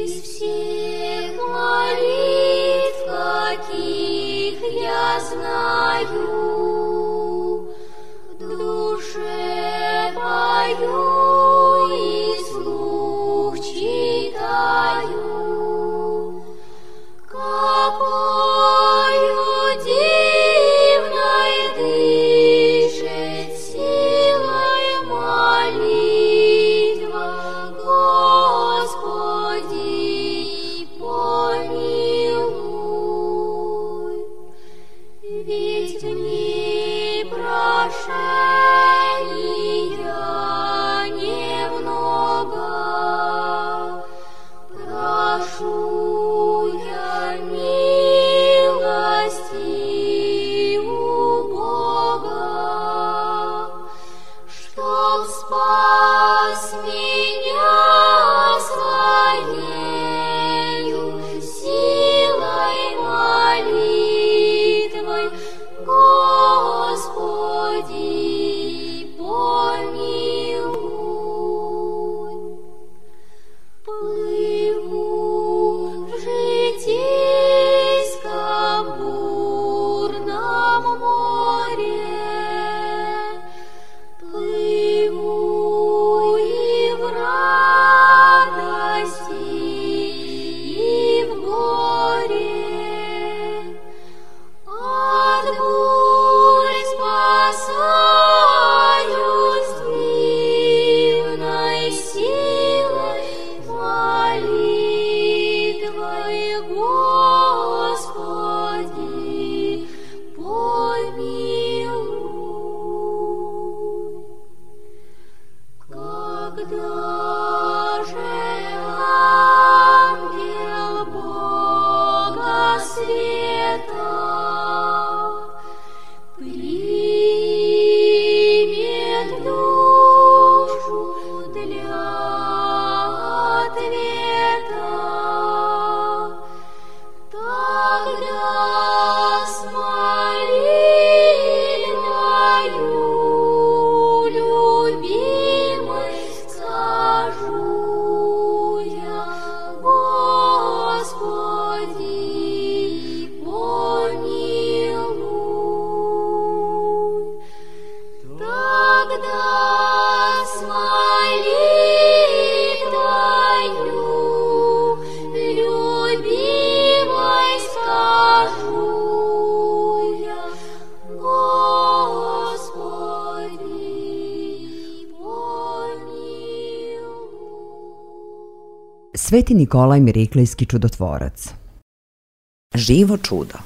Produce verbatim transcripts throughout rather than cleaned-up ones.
Sveti Nikolaj Miriklejski čudotvorac. Živo čudo.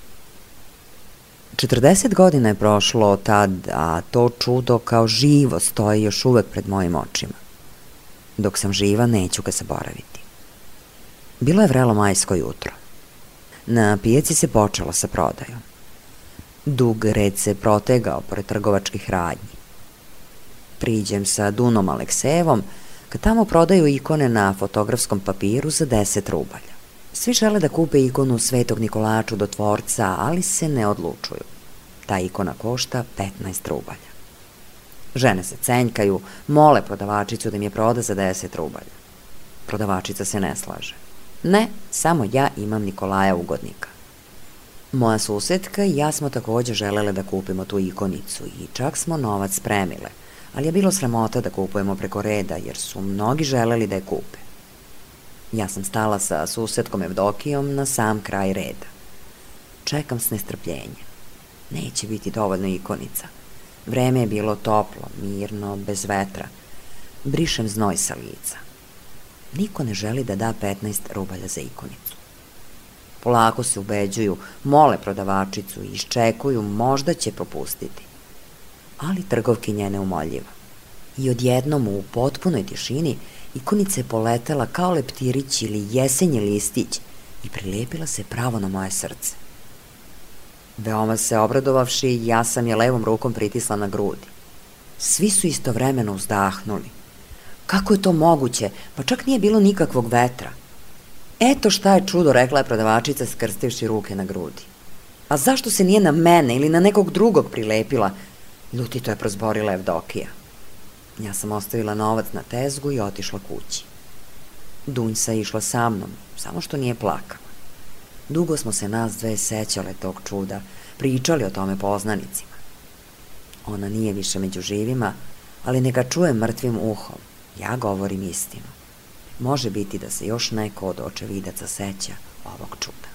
četrdeset godina je prošlo od tad, a to čudo kao živo stoji još uvek pred mojim očima. Dok sam živa, neću ga zaboraviti. Bilo je vrelo majsko jutro. Na pijaci se počelo sa prodajom. Dug red se protegao pored trgovačkih radnji. Priđem sa Dunom Aleksejevom, kad tamo prodaju ikone na fotografskom papiru za deset rubalja. Svi žele da kupe ikonu Svetog Nikolaja Čudotvorca, ali se ne odlučuju. Ta ikona košta petnaest rubalja. Žene se cenjkaju, mole prodavačicu da im je proda za deset rubalja. Prodavačica se ne slaže. Ne, samo ja imam Nikolaja ugodnika. Moja susedka i ja smo takođe želele da kupimo tu ikonicu i čak smo novac spremile, ali je bilo sramota da kupujemo preko reda jer su mnogi želeli da je kupe. Ja sam stala sa susedkom Evdokijom na sam kraj reda. Čekam s nestrpljenjem. Neće biti dovoljno ikonica. Vreme je bilo toplo, mirno, bez vetra. Brišem znoj sa lica. Niko ne želi da da petnaest rubalja za ikonicu. Polako se ubeđuju, mole prodavačicu i iščekuju, možda će popustiti. Ali trgovkinja je neumoljiva. I odjednom u potpunoj tišini ikonica je poletela kao leptirić ili jesenji listić i prilepila se pravo na moje srce. Veoma se obradovavši, ja sam je levom rukom pritisla na grudi. Svi su istovremeno uzdahnuli. Kako je to moguće? Pa čak nije bilo nikakvog vetra. Eto šta je čudo, rekla je prodavačica skrstivši ruke na grudi. A zašto se nije na mene ili na nekog drugog prilepila? Ljutito je prozborila Evdokija. Ja sam ostavila novac na tezgu i otišla kući. Dunjsa je išla sa mnom, samo što nije plakala. Dugo smo se nas dve sećale tog čuda, pričali o tome poznanicima. Ona nije više među živima, ali neka čuje mrtvim uhom. Ja govorim istinu. Može biti da se još neko od očevidaca seća ovog čuda.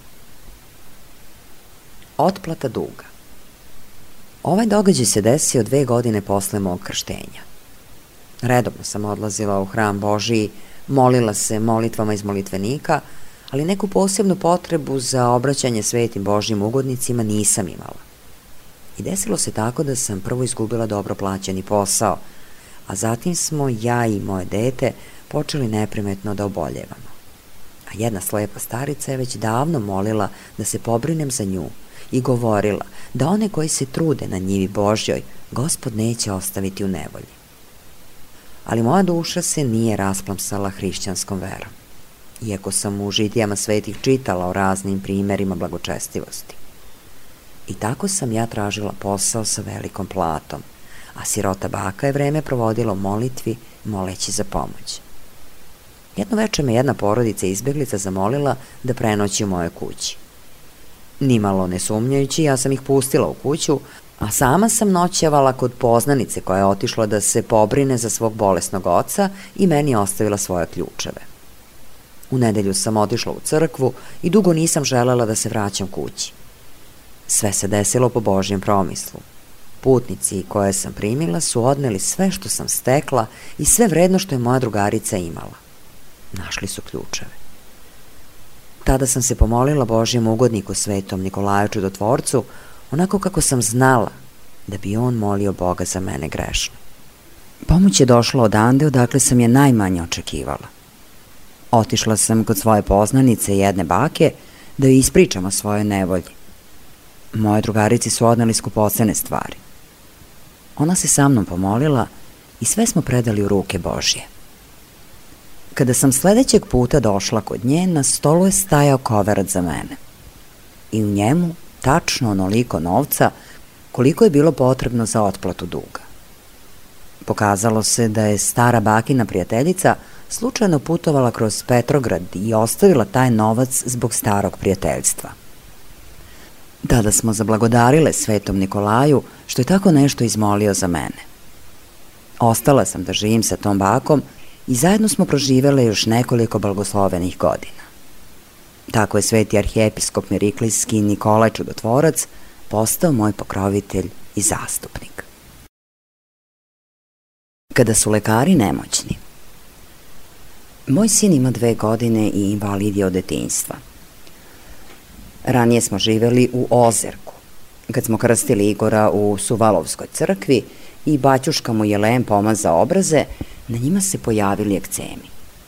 Otplata duga. Ovaj događaj se desio dve godine posle mog krštenja. Redovno sam odlazila u hram Božiji, molila se molitvama iz molitvenika, ali neku posebnu potrebu za obraćanje svetim Božjim ugodnicima nisam imala. I desilo se tako da sam prvo izgubila dobro plaćeni posao, a zatim smo ja i moje dete počeli neprimetno da oboljevamo. A jedna slepa starica je već davno molila da se pobrinem za nju i govorila da one koji se trude na njivi Božjoj, Gospod neće ostaviti u nevolji. Ali moja duša se nije rasplamsala hrišćanskom verom, iako sam u žitijama svetih čitala o raznim primerima blagočestivosti. I tako sam ja tražila posao sa velikom platom, a sirota baka je vreme provodila u molitvi, moleći za pomoć. Jedno veče me jedna porodica izbeglica zamolila da prenoći u mojoj kući. Nimalo ne sumnjajući, ja sam ih pustila u kuću, a sama sam noćevala kod poznanice koja je otišla da se pobrine za svog bolesnog oca i meni ostavila svoje ključeve. U nedelju sam otišla u crkvu i dugo nisam želela da se vraćam kući. Sve se desilo po Božjem promislu. Putnici koje sam primila su odneli sve što sam stekla i sve vredno što je moja drugarica imala. Našli su ključeve. Tada sam se pomolila Božjem ugodniku svetom Nikolaju Čudotvorcu, onako kako sam znala da bi on molio Boga za mene grešno. Pomoć je došla odande odakle sam je najmanje očekivala. Otišla sam kod svoje poznanice jedne bake da joj ispričam o svojoj nevolji. Moje drugarici su odneli skupocene stvari. Ona se sa mnom pomolila i sve smo predali u ruke Božje. Kada sam sledećeg puta došla kod nje, na stolu je stajao koverat za mene. I u njemu tačno onoliko novca koliko je bilo potrebno za otplatu duga. Pokazalo se da je stara bakina prijateljica slučajno putovala kroz Petrograd i ostavila taj novac zbog starog prijateljstva. Tada smo zablagodarile svetom Nikolaju što je tako nešto izmolio za mene. Ostala sam da živim sa tom bakom i zajedno smo proživele još nekoliko blagoslovenih godina. Tako je sveti arhijepiskop Miriklijski Nikolaj Čudotvorac postao moj pokrovitelj i zastupnik. Kada su lekari nemoćni. Moj sin ima dve godine i invalid je od detinjstva. Ranije smo živeli u Ozerku. Kad smo krstili Igora u Suvalovskoj crkvi i baćuška mu je lem pomazao obraze, na njima se pojavili ekcemi.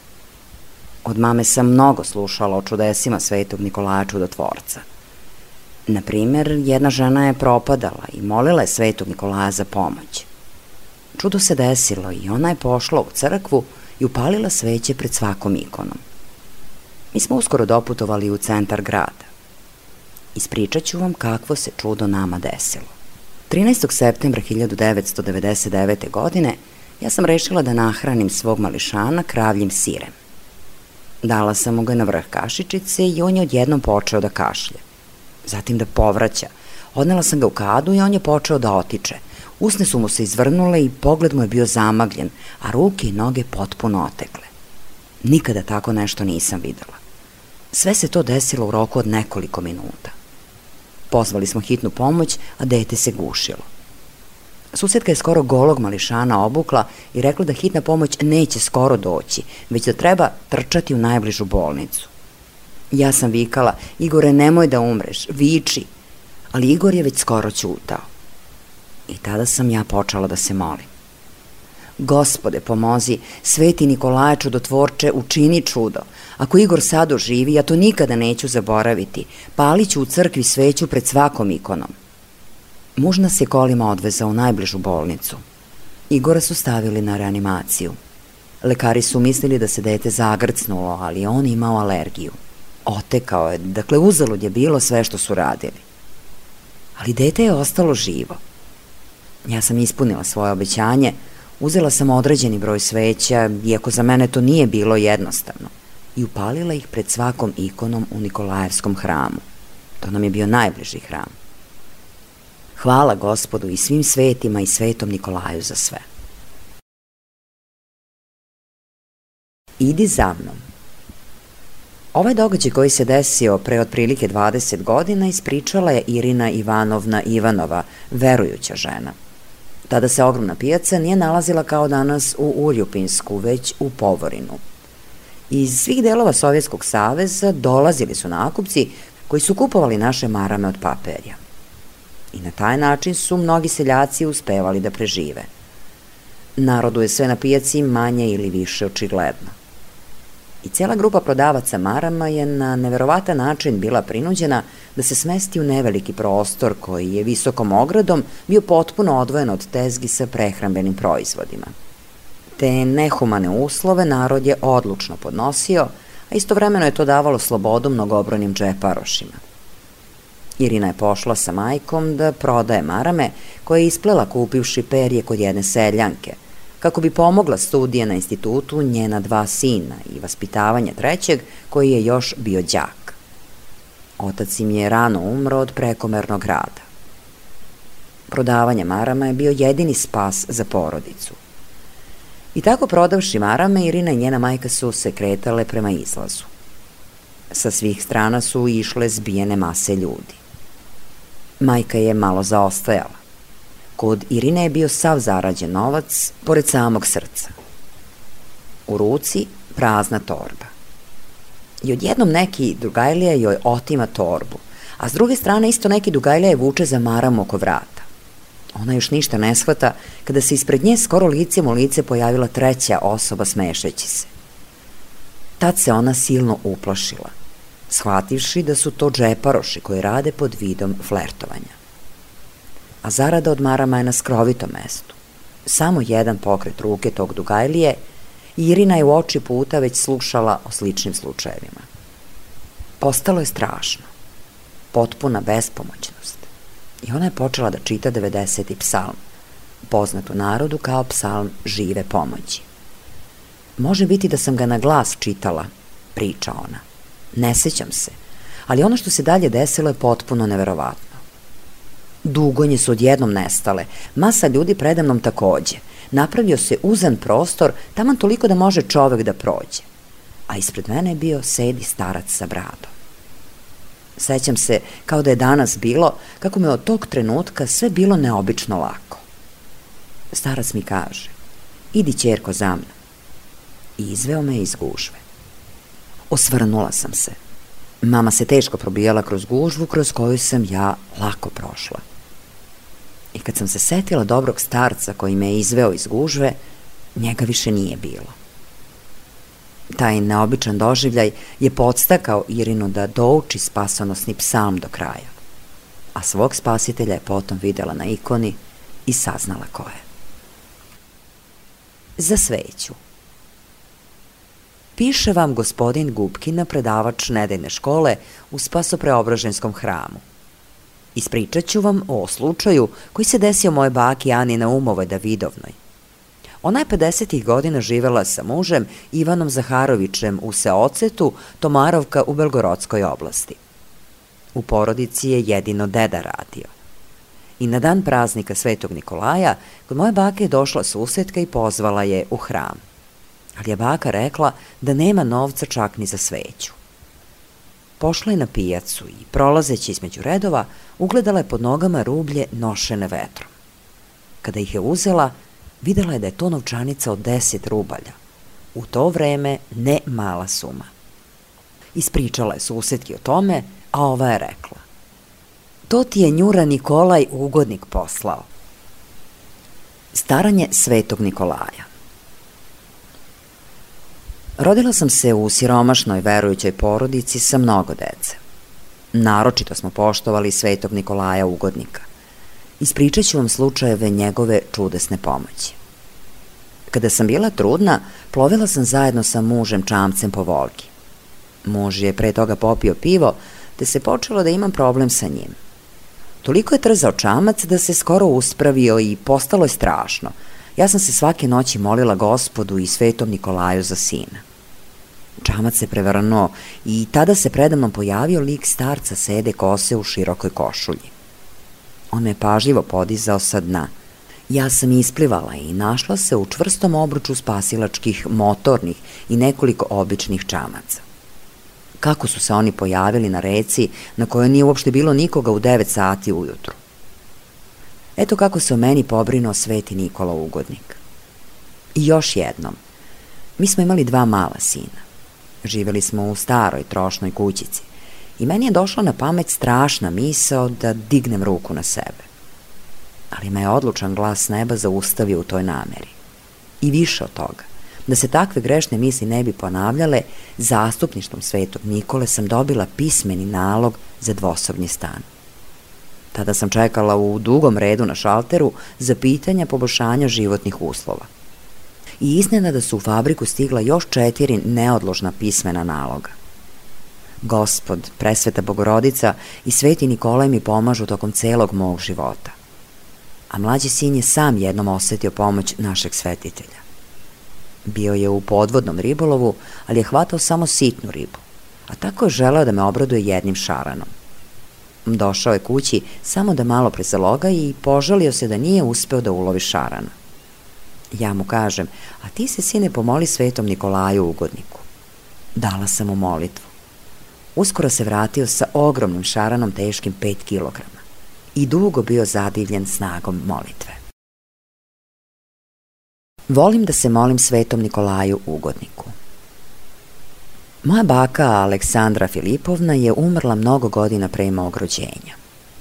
Od mame sam mnogo slušala o čudesima svetog Nikolaja Čudotvorca. Naprimer, jedna žena je propadala i molila je svetog Nikolaja za pomoć. Čudo se desilo i ona je pošla u crkvu i upalila sveće pred svakom ikonom. Mi smo uskoro doputovali u centar grada. Ispričat ću vam kakvo se čudo nama desilo. trinaestog septembra hiljadu devetsto devedeset devete. godine ja sam rešila da nahranim svog mališana kravljim sirem. Dala sam mu ga na vrh kašičice i on je odjednom počeo da kašlje. Zatim da povraća. Odnela sam ga u kadu i on je počeo da otiče. Usne su mu se izvrnule i pogled mu je bio zamagljen, a ruke i noge potpuno otekle. Nikada tako nešto nisam videla. Sve se to desilo u roku od nekoliko minuta. Pozvali smo hitnu pomoć, a dete se gušilo. Susedka je skoro golog mališana obukla i rekla da hitna pomoć neće skoro doći, već da treba trčati u najbližu bolnicu. Ja sam vikala, Igore, nemoj da umreš, viči, ali Igor je već skoro ćutao. I tada sam ja počela da se molim. Gospode, pomozi, sveti Nikolaje Čudotvorče, učini čudo. Ako Igor sad oživi, ja to nikada neću zaboraviti. Palit ću u crkvi sveću pred svakom ikonom. Muž nas je kolima odvezao u najbližu bolnicu. Igora su stavili na reanimaciju. Lekari su mislili da se dete zagrcnulo, ali on imao alergiju. Otekao je, dakle uzalud je bilo sve što su radili. Ali dete je ostalo živo. Ja sam ispunila svoje obećanje, uzela sam određeni broj sveća, iako za mene to nije bilo jednostavno. i upalila ih pred svakom ikonom u Nikolajevskom hramu. To nam je bio najbliži hram. Hvala Gospodu i svim svetima i svetom Nikolaju za sve. Idi za mnom. Ovaj događaj koji se desio pre otprilike dvadeset godina ispričala je Irina Ivanovna Ivanova, verujuća žena. Tada se ogromna pijaca nije nalazila kao danas u Uljupinsku, već u Povorinu. Iz svih delova Sovjetskog saveza dolazili su nakupci koji su kupovali naše marame od paperja. I na taj način su mnogi seljaci uspevali da prežive. Narodu je sve na pijaci manje ili više očigledno. I cijela grupa prodavaca marama je na neverovatan način bila prinuđena da se smesti u neveliki prostor koji je visokom ogradom bio potpuno odvojen od tezgi sa prehrambenim proizvodima. Te nehumane uslove narod je odlučno podnosio, a istovremeno je to davalo slobodu mnogobrojnim džeparošima. Irina je pošla sa majkom da prodaje marame koje je isplela kupivši perje kod jedne seljanke, kako bi pomogla studije na institutu njena dva sina i vaspitavanje trećeg koji je još bio đak. Otac im je rano umro od prekomernog rada. Prodavanje marama je bio jedini spas za porodicu. I tako prodavši marame, Irina i njena majka su se kretale prema izlazu. Sa svih strana su išle zbijene mase ljudi. Majka je malo zaostajala. Kod Irine je bio sav zarađen novac, pored samog srca. U ruci prazna torba. I odjednom neki drugajlija joj otima torbu, a s druge strane isto neki drugajlija je vuče za maram oko vrata. Ona još ništa ne shvata kada se ispred nje skoro licem u lice pojavila treća osoba smešeći se. Tad se ona silno uplašila, shvativši da su to džeparoši koji rade pod vidom flertovanja. A zarada od marama je na skrovitom mestu. Samo jedan pokret ruke tog dugajlije i Irina je u oči puta već slušala o sličnim slučajevima. Postalo je strašno, potpuna bespomoćnost. I ona je počela da čita devedeseti psalm, poznat u narodu kao psalm žive pomoći. Može biti da sam ga na glas čitala, priča ona. Ne sećam se, ali ono što se dalje desilo je potpuno neverovatno. Dugonje su odjednom nestale, masa ljudi predamnom takođe. Napravio se uzan prostor, taman toliko da može čovek da prođe. A ispred mene je bio sedi starac sa bradom. Sećam se, kao da je danas bilo, kako me od tog trenutka sve bilo neobično lako. Starac mi kaže, idi ćerko za mnom. I izveo me iz gužve. Osvrnula sam se. Mama se teško probijala kroz gužvu kroz koju sam ja lako prošla. I kad sam se setila dobrog starca koji me je izveo iz gužve, njega više nije bilo. Taj neobičan doživljaj je podstakao Irinu da douči spasonosni psalm do kraja, a svog spasitelja je potom videla na ikoni i saznala ko je. Za sveću. Piše vam gospodin Gubkina, predavač nedeljne škole u Spasopreobraženskom hramu. Ispričat ću vam o slučaju koji se desio moje baki Ani Naumovoj Davidovnoj. Ona je pedesetih godina živela sa mužem Ivanom Zaharovićem u Seocetu, Tomarovka u Belgorodskoj oblasti. U porodici je jedino deda radio. I na dan praznika Svetog Nikolaja kod moje bake je došla susetka i pozvala je u hram. Ali je baka rekla da nema novca čak ni za sveću. Pošla je na pijacu i, prolazeći između redova, ugledala je pod nogama rublje nošene vetrom. Kada ih je uzela, videla je da je to novčanica od deset rubalja. U to vreme ne mala suma. Ispričala je susetki o tome, a ova je rekla: to ti je Njura Nikolaj ugodnik poslao. Staranje Svetog Nikolaja. Rodila sam se u siromašnoj verujućoj porodici sa mnogo dece. Naročito smo poštovali Svetog Nikolaja ugodnika. Ispričat ću vam slučajeve njegove čudesne pomoći. Kada sam bila trudna, plovila sam zajedno sa mužem čamcem po Volgi. Muž je pre toga popio pivo, te se počelo da imam problem sa njim. Toliko je trzao čamac da se skoro uspravio i postalo je strašno. Ja sam se svake noći molila Gospodu i Svetom Nikolaju za sina. Čamac se prevrnuo i tada se predamnom pojavio lik starca sede kose u širokoj košulji. On me pažljivo podizao sa dna. Ja sam isplivala i našla se u čvrstom obruču spasilačkih, motornih i nekoliko običnih čamaca. Kako su se oni pojavili na reci na kojoj nije uopšte bilo nikoga u devet sati ujutru? Eto kako se o meni pobrinuo Sveti Nikola Ugodnik. I još jednom, mi smo imali dva mala sina. Živeli smo u staroj, trošnoj kućici i meni je došla na pamet strašna misao da dignem ruku na sebe. Ali me je odlučan glas neba zaustavio u toj nameri. I više od toga, da se takve grešne misli ne bi ponavljale, zastupništvom Svetog Nikole sam dobila pismeni nalog za dvosobni stan. Tada sam čekala u dugom redu na šalteru za pitanja poboljšanja životnih uslova. I iznenada su u fabriku stigla još četiri neodložna pismena naloga. Gospod, Presveta Bogorodica i Sveti Nikolaj mi pomažu tokom celog mog života. A mlađi sin je sam jednom osetio pomoć našeg svetitelja. Bio je u podvodnom ribolovu, ali je hvatao samo sitnu ribu, a tako je želeo da me obraduje jednim šaranom. Došao je kući samo da malo prezaloga i požalio se da nije uspeo da ulovi šarana. Ja mu kažem, a ti se, sine, pomoli Svetom Nikolaju Ugodniku. Dala sam mu molitvu. Uskoro se vratio sa ogromnim šaranom teškim pet kilograma i dugo bio zadivljen snagom molitve. Volim da se molim Svetom Nikolaju Ugodniku. Moja baka Aleksandra Filipovna je umrla mnogo godina pre mog rođenja.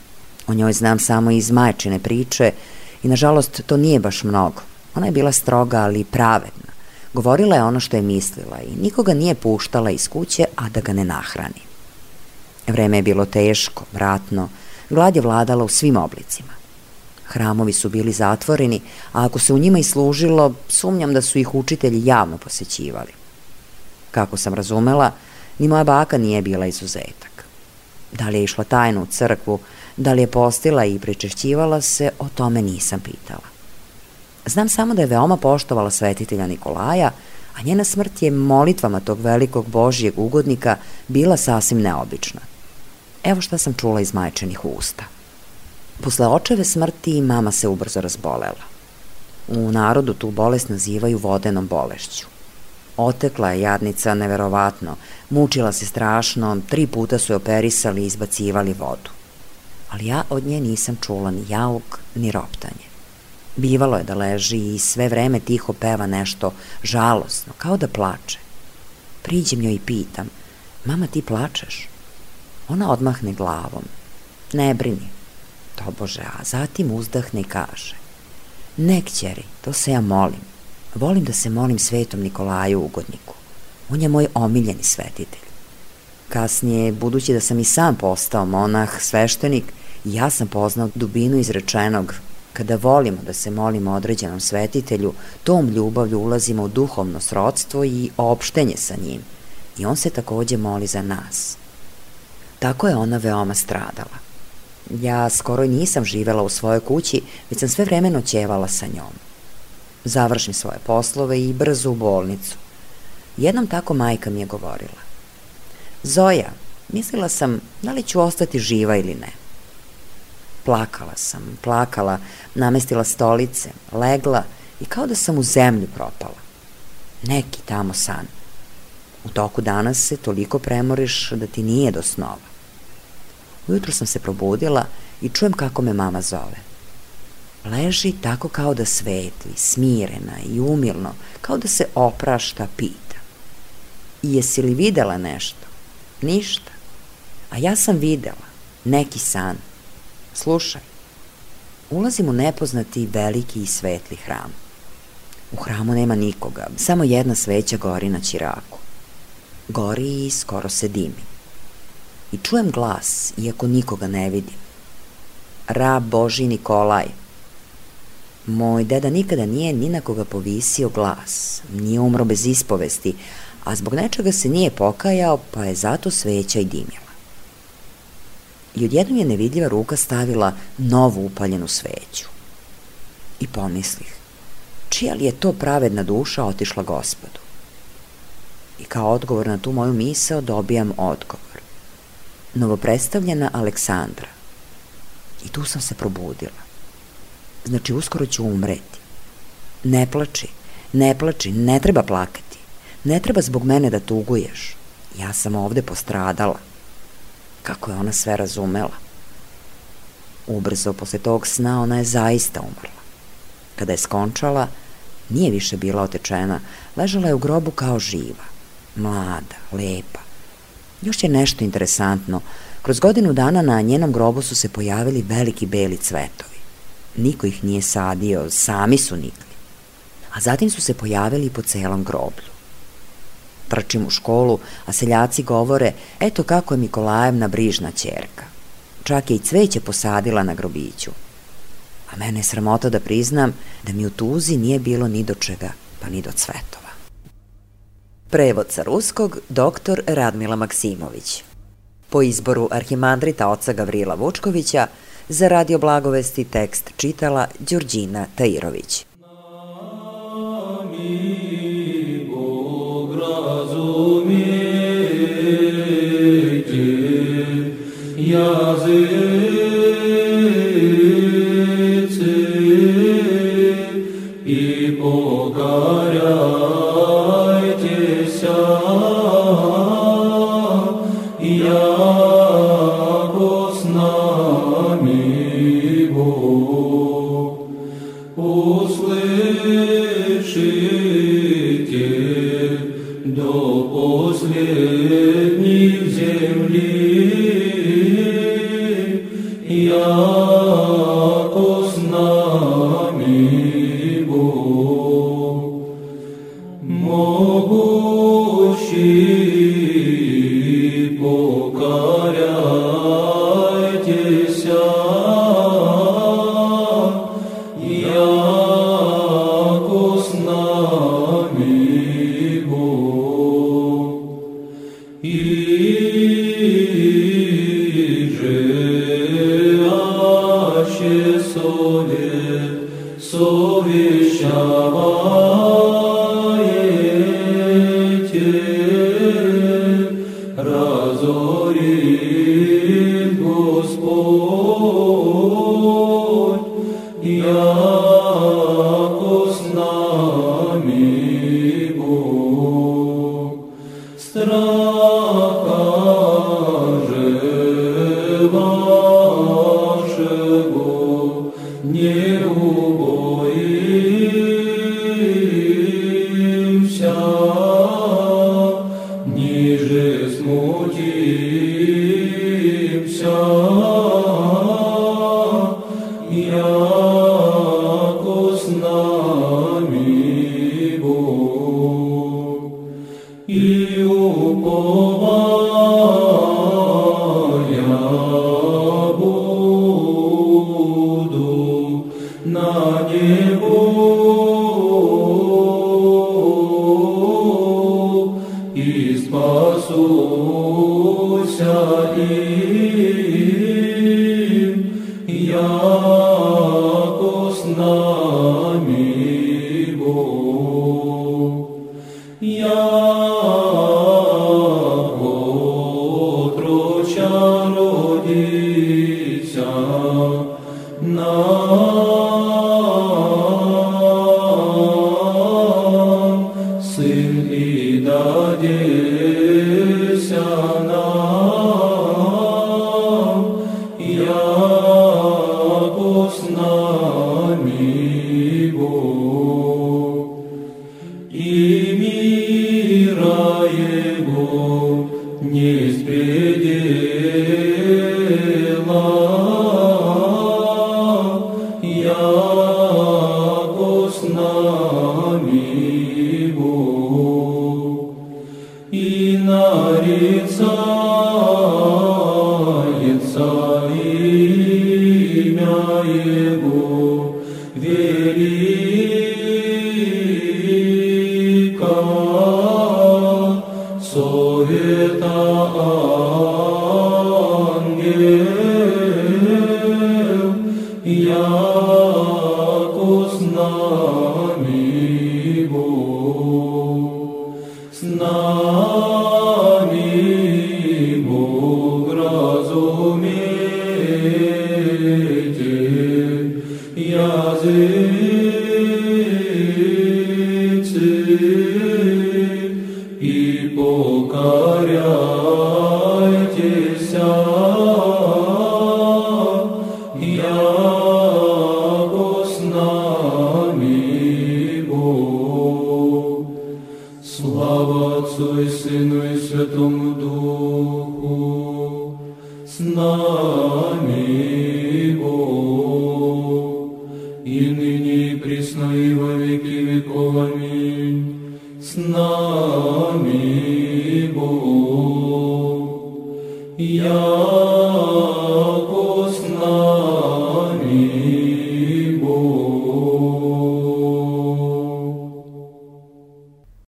O njoj znam samo iz majčine priče i nažalost to nije baš mnogo. Ona je bila stroga, ali pravedna. Govorila je ono što je mislila i nikoga nije puštala iz kuće, a da ga ne nahrani. Vreme je bilo teško, ratno, glad je vladala u svim oblicima. Hramovi su bili zatvoreni, a ako se u njima i služilo, sumnjam da su ih učitelji javno posećivali. Kako sam razumela, ni moja baka nije bila izuzetak. Da li je išla tajno u crkvu, da li je postila i pričešćivala se, o tome nisam pitala. Znam samo da je veoma poštovala svetitelja Nikolaja, a njena smrt je molitvama tog velikog Božijeg ugodnika bila sasvim neobična. Evo šta sam čula iz majčinih usta. Posle očeve smrti mama se ubrzo razbolela. U narodu tu bolest nazivaju vodenom bolešću. Otekla je jadnica neverovatno, mučila se strašno, tri puta su je operisali i izbacivali vodu. Ali ja od nje nisam čula ni jauk, ni roptanje. Bivalo je da leži i sve vreme tiho peva nešto žalosno, kao da plače. Priđem joj i pitam, mama, ti plačeš? Ona odmahne glavom. Ne brini, tobože, a zatim uzdahne i kaže, ne, kćeri, to se ja molim. Volim da se molim Svetom Nikolaju Ugodniku. On je moj omiljeni svetitelj. Kasnije, budući da sam i sam postao monah, sveštenik, ja sam poznao dubinu izrečenog. Kada volimo da se molimo određenom svetitelju, tom ljubavlju ulazimo u duhovno srodstvo i opštenje sa njim. I on se takođe moli za nas. Tako je ona veoma stradala. Ja skoro i nisam živela u svojoj kući, već sam sve vreme noćevala sa njom. Završim svoje poslove i brzo u bolnicu. Jednom tako majka mi je govorila. Zoja, mislila sam da li ću ostati živa ili ne. Plakala sam, plakala, namestila stolice, legla i kao da sam u zemlju propala. Neki tamo san. U toku dana se toliko premoriš da ti nije do snova. Ujutro sam se probudila i čujem kako me mama zove. Leži tako kao da svetli, smirena i umilno, kao da se oprašta, pita. I jesi li videla nešto? Ništa. A ja sam videla, neki san. Slušaj, ulazim u nepoznati, veliki i svetli hram. U hramu nema nikoga, samo jedna sveća gori na ćiraku. Gori i skoro se dimi. I čujem glas, iako nikoga ne vidim. Rab Božji Nikolaj. Moj deda nikada nije ni na koga povisio glas, nije umro bez ispovesti, a zbog nečega se nije pokajao, pa je zato sveća i dimila. I odjednom je nevidljiva ruka stavila novu upaljenu sveću. I pomislih, čija li je to pravedna duša otišla Gospodu? i kao odgovor na tu moju misao dobijam odgovor. Novopredstavljena Aleksandra. I tu sam se probudila. Znači, uskoro ću umreti. Ne plači, ne plači, ne treba plakati. Ne treba zbog mene da tuguješ. Ja sam ovde postradala. Kako je ona sve razumela. Ubrzo posle tog sna ona je zaista umrla. Kada je skončala, nije više bila otečena, ležala je u grobu kao živa. Mlada, lepa. Još je nešto interesantno. Kroz godinu dana na njenom grobu su se pojavili veliki beli cvetovi. Niko ih nije sadio, sami su nikli. A zatim su se pojavili po celom groblju. Trčim u školu, a seljaci govore, eto kako je Mikolajevna brižna ćerka. Čak je i cveće posadila na grobiću. A mene je sramota da priznam da mi u tuzi nije bilo ni do čega, pa ni do cvetova. Prevod sa ruskog, doktor Radmila Maksimović. Po izboru arhimandrita oca Gavrila Vučkovića, za Radio Blagovesti tekst čitala Đurđina Tairović. С нами нами Бог разумейте, языцы, и покоряйтесь, яко с нами Бог. Слава Отцу и Сыну и Святому Духу, с нами Бог, и ныне и присно и во веки веков. Аминь. С нами Бог. Я